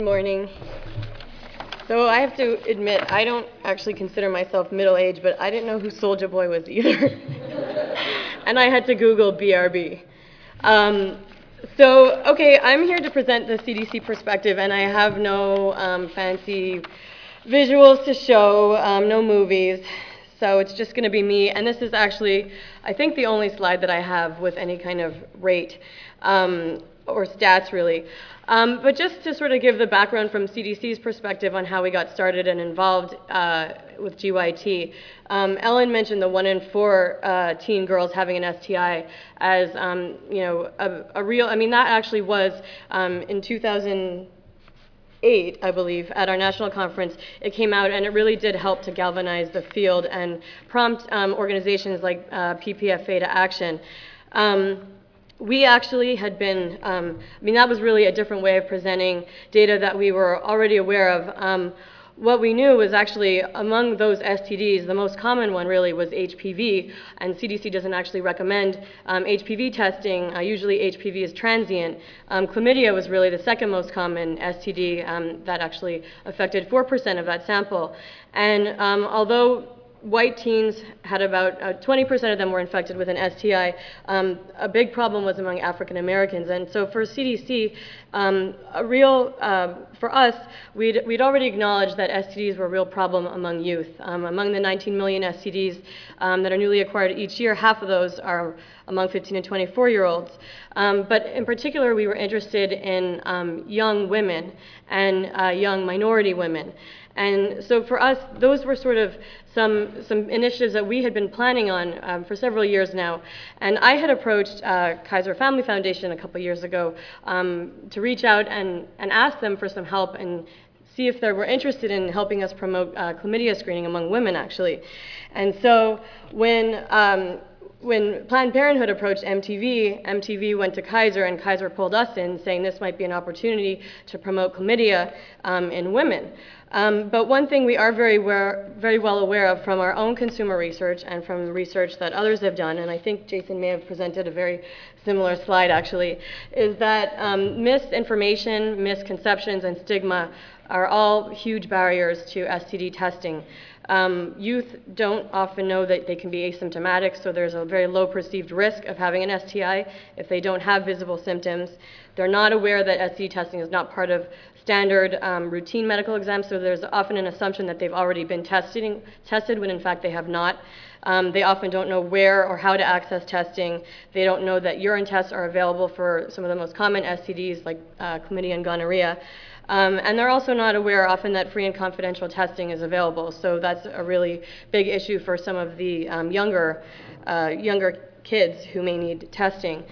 Good morning. So I have to admit, I don't actually consider myself middle-aged, but I didn't know who Soulja Boy was either. And I had to Google BRB. Okay, I'm here to present the CDC perspective, and I have no fancy visuals to show, no movies. So it's just going to be me, and this is actually, I think, the only slide that I have with any kind of rate or stats, really. But just to sort of give the background from CDC's perspective on how we got started and involved with GYT, Ellen mentioned the 1 in 4 teen girls having an STI as, a real, I mean, that actually was in 2008, I believe, at our national conference. It came out, and it really did help to galvanize the field and prompt organizations like PPFA to action. We actually had been, that was really a different way of presenting data that we were already aware of. What we knew was actually among those STDs, the most common one really was HPV, and CDC doesn't actually recommend HPV testing. Usually HPV is transient. Chlamydia was really the second most common STD that actually affected 4% of that sample. And although white teens had about 20% of them were infected with an STI. A big problem was among African Americans. And so for CDC, for us, we'd already acknowledged that STDs were a real problem among youth. Among the 19 million STDs that are newly acquired each year, half of those are among 15 and 24-year-olds. But in particular, we were interested in young women and young minority women. And so for us, those were sort of some initiatives that we had been planning on for several years now. And I had approached Kaiser Family Foundation a couple years ago to reach out and ask them for some help and see if they were interested in helping us promote chlamydia screening among women, actually. And so when Planned Parenthood approached MTV went to Kaiser, and Kaiser pulled us in, saying this might be an opportunity to promote chlamydia in women. But one thing we are very well aware of from our own consumer research and from research that others have done, and I think Jason may have presented a very similar slide actually, is that misinformation, misconceptions, and stigma are all huge barriers to STD testing. Youth don't often know that they can be asymptomatic, so there's a very low perceived risk of having an STI if they don't have visible symptoms. They're not aware that STD testing is not part of standard routine medical exams, so there's often an assumption that they've already been tested when in fact they have not. They often don't know where or how to access testing. They don't know that urine tests are available for some of the most common STDs like chlamydia and gonorrhea. And they're also not aware often that free and confidential testing is available. So that's a really big issue for some of the younger kids who may need testing.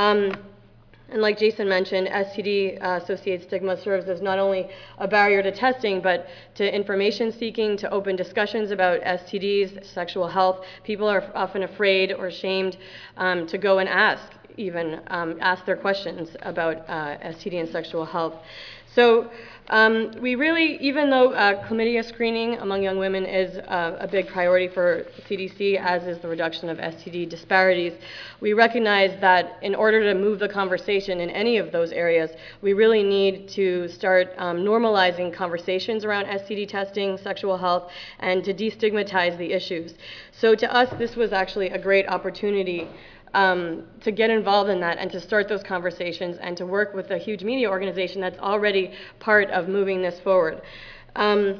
And like Jason mentioned, STD-associated stigma serves as not only a barrier to testing, but to information seeking, to open discussions about STDs, sexual health. People are often afraid or ashamed to go and ask their questions about STD and sexual health. So we really, even though chlamydia screening among young women is a big priority for CDC, as is the reduction of STD disparities, we recognize that in order to move the conversation in any of those areas, we really need to start normalizing conversations around STD testing, sexual health, and to destigmatize the issues. So to us, this was actually a great opportunity to get involved in that and to start those conversations and to work with a huge media organization that's already part of moving this forward. To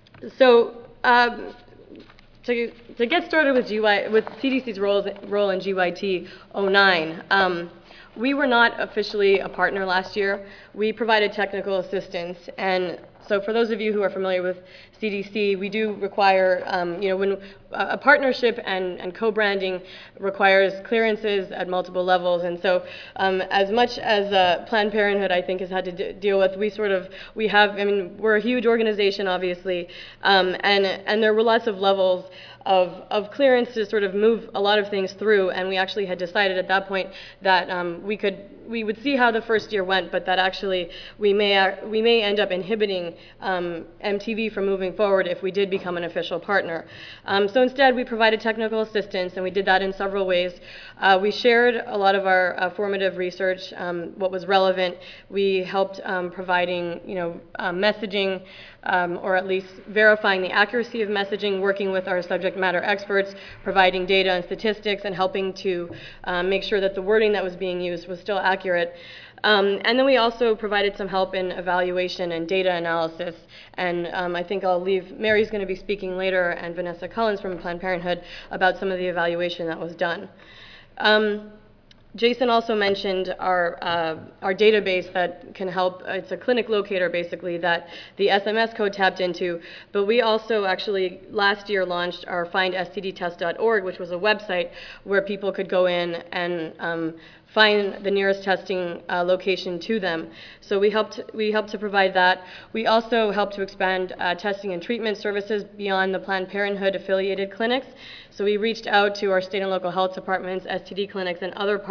get started with CDC's role in GYT 09, we were not officially a partner last year. We provided technical assistance, and so for those of you who are familiar with CDC, we do require, when a partnership and co-branding requires clearances at multiple levels, and so as much as Planned Parenthood, I think, has had to deal with, we're a huge organization, obviously, and there were lots of levels of clearance to sort of move a lot of things through, and we actually had decided at that point that we would see how the first year went, but that actually we may end up inhibiting preventing MTV from moving forward if we did become an official partner. So instead, we provided technical assistance, and we did that in several ways. We shared a lot of our formative research, what was relevant. We helped providing, messaging, or at least verifying the accuracy of messaging, working with our subject matter experts, providing data and statistics, and helping to make sure that the wording that was being used was still accurate. And then we also provided some help in evaluation and data analysis. And I think Mary's going to be speaking later, and Vanessa Collins from Planned Parenthood, about some of the evaluation that was done. Jason also mentioned our database that can help. It's a clinic locator, basically, that the SMS code tapped into. But we also actually last year launched our findstdtest.org, which was a website where people could go in and find the nearest testing location to them. So we helped to provide that. We also helped to expand testing and treatment services beyond the Planned Parenthood affiliated clinics. So we reached out to our state and local health departments, STD clinics, and other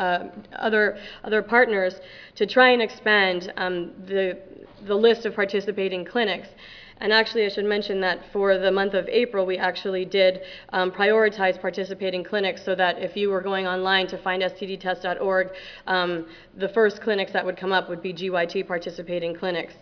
partners to try and expand the list of participating clinics. And actually, I should mention that for the month of April, we actually did prioritize participating clinics so that if you were going online to find stdtest.org, the first clinics that would come up would be GYT participating clinics.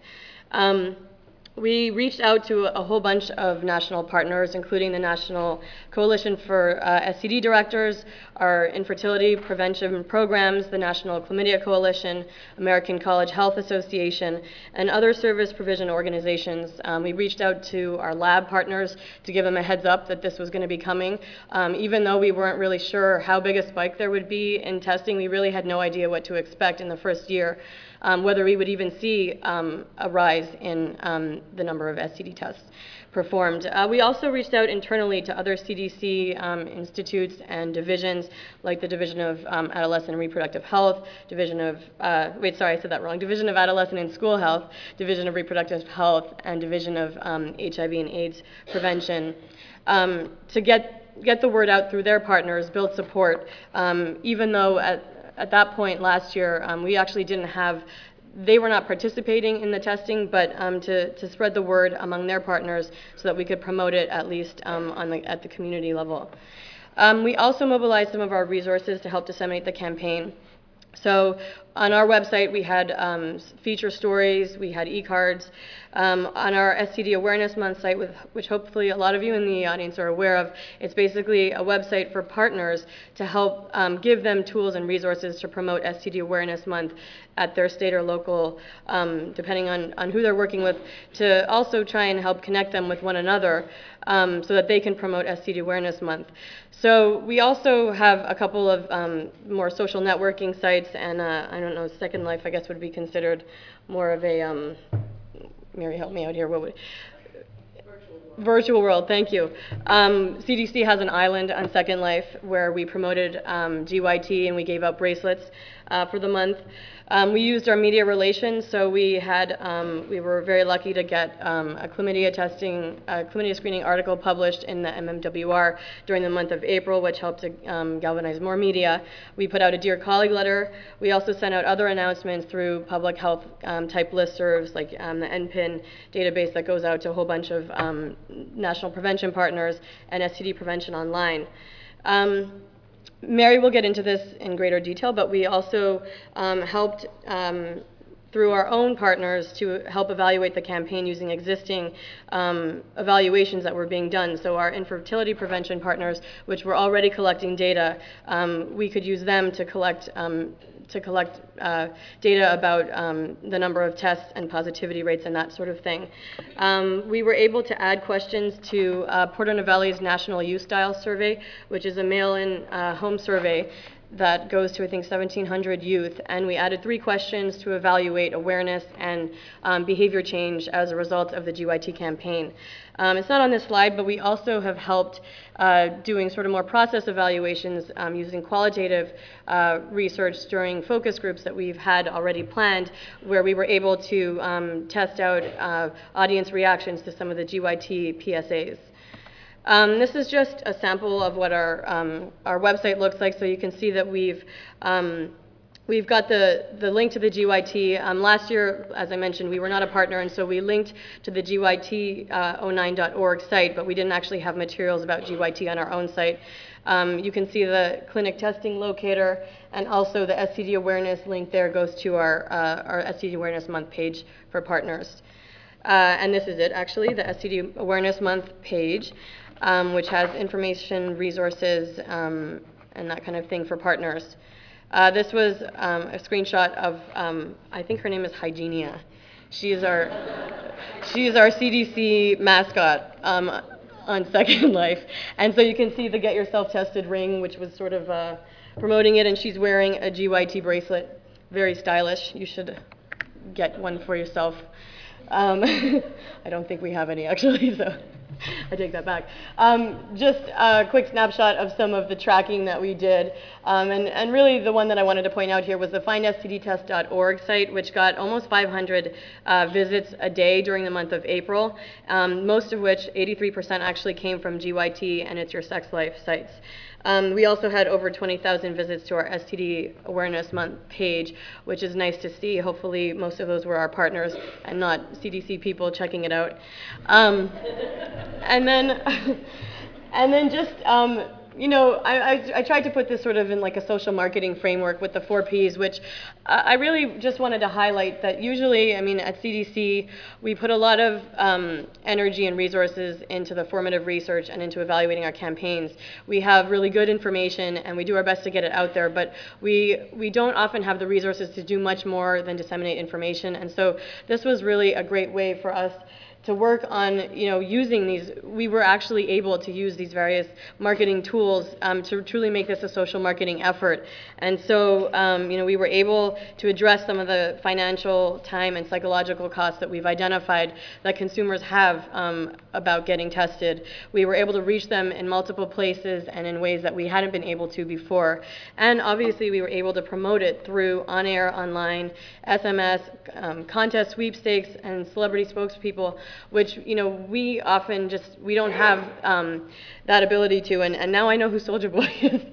We reached out to a whole bunch of national partners, including the National Coalition for STD Directors, our infertility prevention programs, the National Chlamydia Coalition, American College Health Association, and other service provision organizations. We reached out to our lab partners to give them a heads up that this was going to be coming. Even though we weren't really sure how big a spike there would be in testing, we really had no idea what to expect in the first year. Whether we would even see a rise in the number of STD tests performed. We also reached out internally to other CDC institutes and divisions, like the Division of Adolescent and Reproductive Health, Division of, Division of Adolescent and School Health, Division of Reproductive Health, and Division of HIV and AIDS Prevention, to get the word out through their partners, build support, even though at that point last year, we actually didn't have, they were not participating in the testing, but to spread the word among their partners so that we could promote it at least at the community level. We also mobilized some of our resources to help disseminate the campaign. So on our website, we had feature stories, we had e-cards. On our STD Awareness Month site, which hopefully a lot of you in the audience are aware of, it's basically a website for partners to help give them tools and resources to promote STD Awareness Month at their state or local, depending on who they're working with, to also try and help connect them with one another so that they can promote STD Awareness Month. So we also have a couple of more social networking sites, and I don't know, Second Life, I guess, would be considered more of a, Mary, help me out here, what would, Virtual World, thank you. CDC has an island on Second Life where we promoted GYT, and we gave out bracelets for the month. We used our media relations, so we were very lucky to get a chlamydia screening article published in the MMWR during the month of April, which helped to galvanize more media. We put out a Dear Colleague letter. We also sent out other announcements through public health type listservs, like the NPIN database that goes out to a whole bunch of national prevention partners and STD prevention online. Mary will get into this in greater detail, but we also helped through our own partners to help evaluate the campaign using existing evaluations that were being done. So our infertility prevention partners, which were already collecting data, we could use them to collect data about the number of tests and positivity rates and that sort of thing. We were able to add questions to Porto Novelli's National Youth Style Survey, which is a mail-in home survey that goes to, I think, 1,700 youth, and we added 3 questions to evaluate awareness and behavior change as a result of the GYT campaign. It's not on this slide, but we also have helped doing sort of more process evaluations using qualitative research during focus groups that we've had already planned, where we were able to test out audience reactions to some of the GYT PSAs. This is just a sample of what our website looks like, so you can see that we've We've got the link to the GYT. Last year, as I mentioned, we were not a partner, and so we linked to the GYT09.org site, but we didn't actually have materials about GYT on our own site. You can see the clinic testing locator, and also the STD awareness link there goes to our STD Awareness Month page for partners. And this is it, actually, the STD Awareness Month page, which has information, resources, and that kind of thing for partners. This was a screenshot of, I think her name is Hygienia. She's our CDC mascot on Second Life. And so you can see the Get Yourself Tested ring, which was sort of promoting it, and she's wearing a GYT bracelet. Very stylish. You should get one for yourself. I don't think we have any, actually, so I take that back. Just a quick snapshot of some of the tracking that we did. And really the one that I wanted to point out here was the findstdtest.org site, which got almost 500 visits a day during the month of April, most of which, 83%, actually came from GYT and It's Your Sex Life sites. We also had over 20,000 visits to our STD Awareness Month page, which is nice to see. Hopefully most of those were our partners and not CDC people checking it out. And then just, you know, I tried to put this sort of in like a social marketing framework with the 4 Ps, which I really just wanted to highlight that usually, I mean, at CDC, we put a lot of energy and resources into the formative research and into evaluating our campaigns. We have really good information and we do our best to get it out there, but we don't often have the resources to do much more than disseminate information. And so this was really a great way for us to work on, you know, using these. We were actually able to use these various marketing tools to truly make this a social marketing effort. And so, you know, we were able to address some of the financial, time, and psychological costs that we've identified that consumers have about getting tested. We were able to reach them in multiple places and in ways that we hadn't been able to before. And obviously, we were able to promote it through on-air, online, SMS, contest sweepstakes, and celebrity spokespeople, which, you know, we often just, we don't have that ability to, and now I know who Soulja Boy is.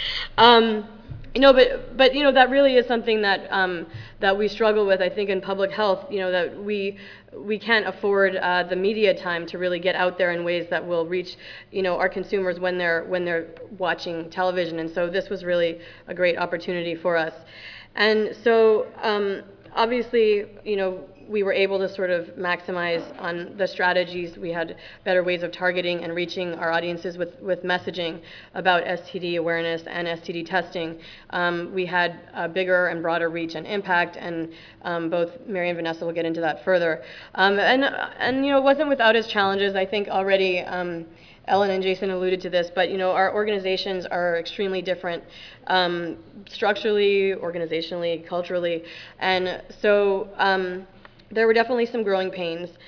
You know, but you know, that really is something that that we struggle with, I think, in public health, you know, that we can't afford the media time to really get out there in ways that will reach, you know, our consumers when they're watching television. And so this was really a great opportunity for us. And so obviously, you know, we were able to sort of maximize on the strategies. We had better ways of targeting and reaching our audiences with messaging about STD awareness and STD testing. We had a bigger and broader reach and impact, and both Mary and Vanessa will get into that further. And you know, it wasn't without its challenges. I think already Ellen and Jason alluded to this, but you know, our organizations are extremely different structurally, organizationally, culturally, and so there were definitely some growing pains.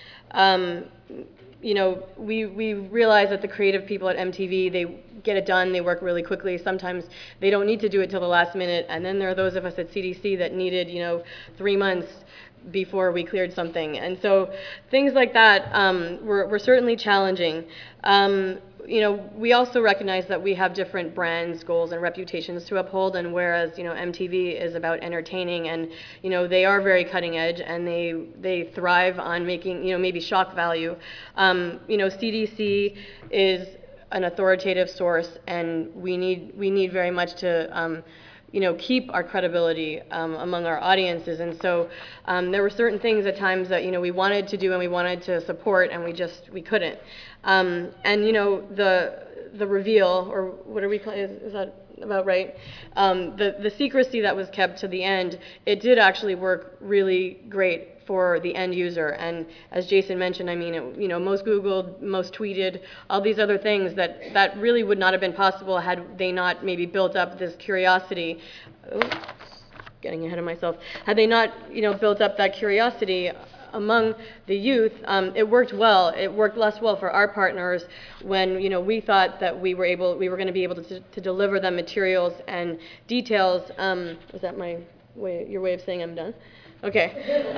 You know, we realize that the creative people at MTV, they get it done, they work really quickly. Sometimes they don't need to do it till the last minute, and then there are those of us at CDC that needed, you know, 3 months before we cleared something. And so things like that were certainly challenging. You know, we also recognize that we have different brands, goals, and reputations to uphold, and whereas, you know, MTV is about entertaining, and, you know, they are very cutting edge, and they thrive on making, you know, maybe shock value. You know, CDC is an authoritative source, and we need very much to you know, keep our credibility among our audiences. And so there were certain things at times that, you know, we wanted to do and we wanted to support, and we couldn't. And, you know, the reveal, or what are we calling, is that about right? The secrecy that was kept to the end, it did actually work really great for the end user. And as Jason mentioned, I mean, you know, most Googled, most tweeted, all these other things that really would not have been possible had they not maybe built up this curiosity. Getting ahead of myself. Had they not, you know, built up that curiosity among the youth, it worked well. It worked less well for our partners when, you know, we thought that we were going to be able to deliver them materials and details. Was that your way of saying I'm done? Okay.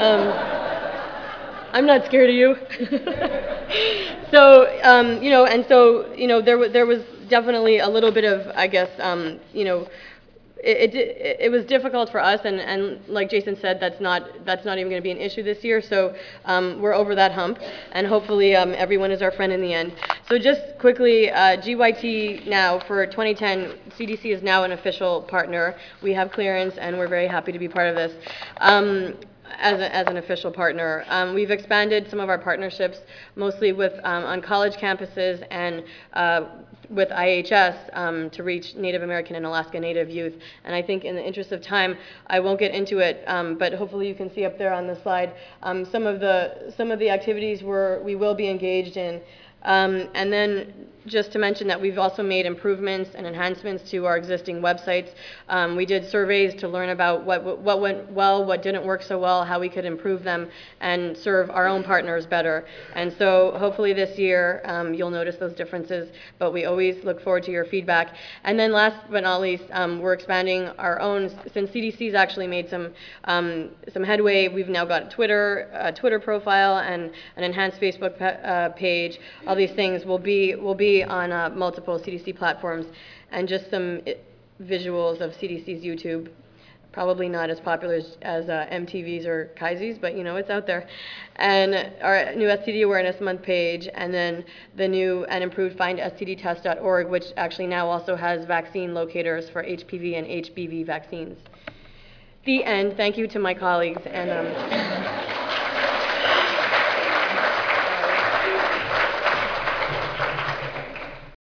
I'm not scared of you. So, you know, and so, you know, there was definitely a little bit of, I guess, you know, it was difficult for us, and like Jason said, that's not even going to be an issue this year. So we're over that hump, and hopefully everyone is our friend in the end. So just quickly, GYT now for 2010, CDC is now an official partner. We have clearance, and we're very happy to be part of this. As an official partner. We've expanded some of our partnerships, mostly with on college campuses and with IHS to reach Native American and Alaska Native youth. And I think in the interest of time, I won't get into it, but hopefully you can see up there on the slide some of the activities we will be engaged in. And then just to mention that we've also made improvements and enhancements to our existing websites. We did surveys to learn about what went well, what didn't work so well, how we could improve them and serve our own partners better. And so hopefully this year you'll notice those differences, but we always look forward to your feedback. And then last but not least, we're expanding our own, since CDC's actually made some headway. We've now got a Twitter profile and an enhanced Facebook page. All these things will be on multiple CDC platforms, and just some visuals of CDC's YouTube. Probably not as popular as MTV's or Kaiser's, but you know, it's out there. And our new STD Awareness Month page, and then the new and improved findstdtest.org, which actually now also has vaccine locators for HPV and HBV vaccines. The end. Thank you to my colleagues. And